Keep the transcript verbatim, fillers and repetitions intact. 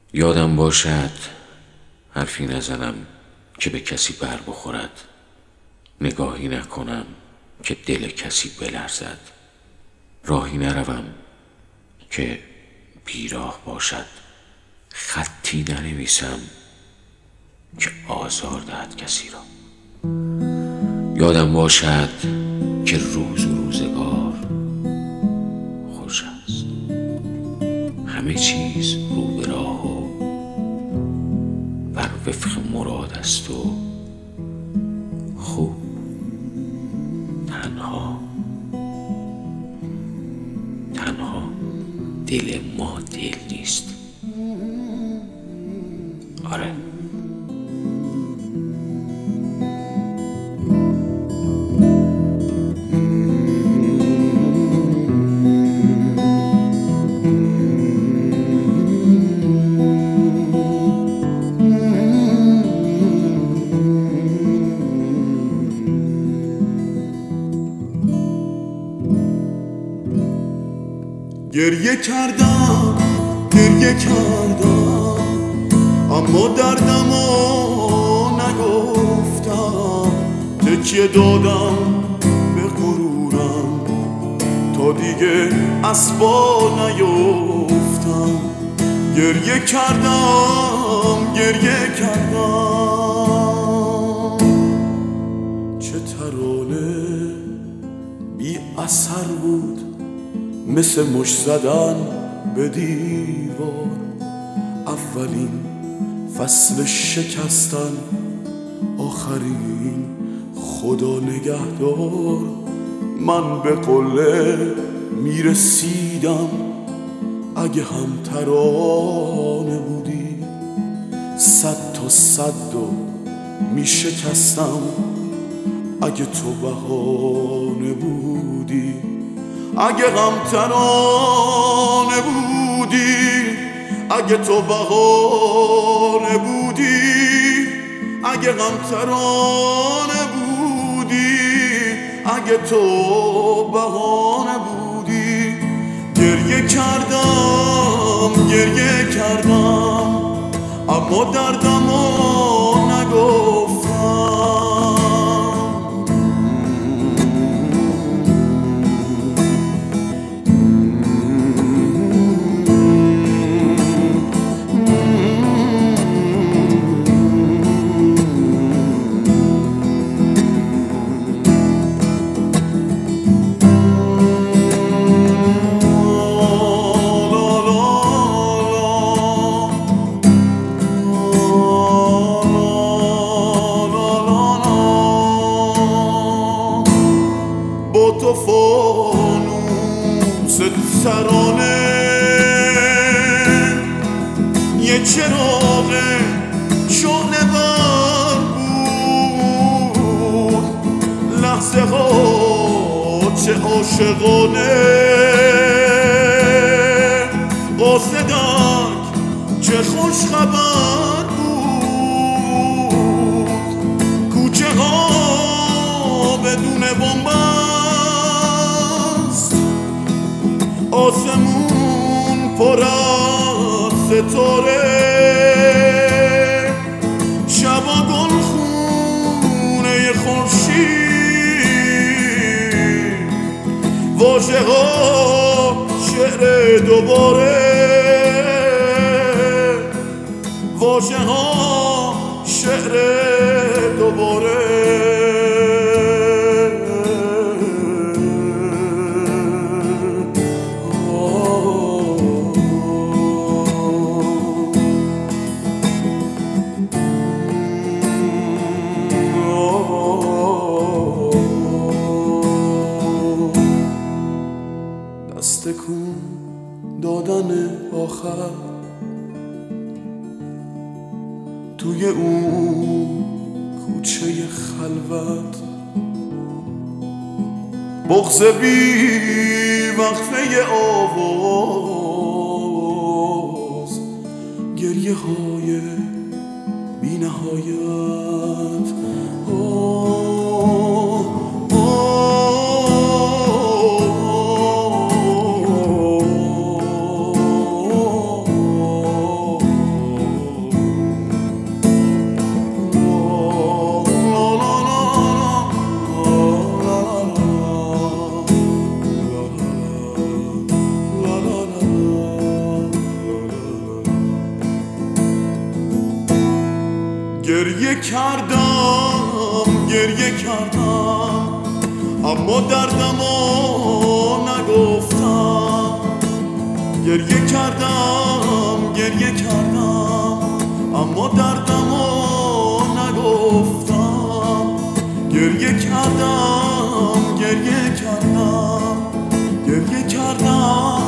یادم باشد حرفی نزنم که به کسی بر بخورد، نگاهی نکنم که دل کسی بلرزد، راهی نروم که بیراه باشد، خطی ننویسم که آزار دهد کسی را. یادم باشد که روز و روزگار خوش است، همه چیز رو به راه و بر وفق مراد است و خوب. تنها تنها دل ما دل نیست. آره، گریه کردم گریه کردم اما دردمو نگفتم، تکیه دادم به غرورم تا دیگه از پا نیفتم. گریه کردم گریه کردم، چه ترانه بی اثر بود، مثل مش زدن به دیوار. اولین فصل شکستن، آخرین خدا نگهدار. من به قله میرسیدم اگه هم ترانه بودی، صد تا صد و میشکستم اگه تو بهانه بودی. اگه غم ترانه بودی، اگه تو بهانه بودی، اگه غم ترانه بودی، اگه تو بهانه بودی. گریه کردم گریه کردم اما دردمو نگفتم. تو فانوس ترانه یه چراغ شعله ور بود، لحظه ها چه عاشقانه، قاصدک چه خوش خبر بود، کوچه ها بدون بنبست، آسمون پر از ستاره، شبا گل خونه خورشید، واژه ها شعر دوباره، واژه ها شعر دوباره. دست کن دادن آخر توی اون کوچه خلوت، بغض بی وقفه آواز، گریه های بی نهایت. گریه کردم گریه کردم اما دردمو نگفتم. گریه کردم گریه کردم اما دردمو نگفتم. گریه کردم گریه کردم گریه کردم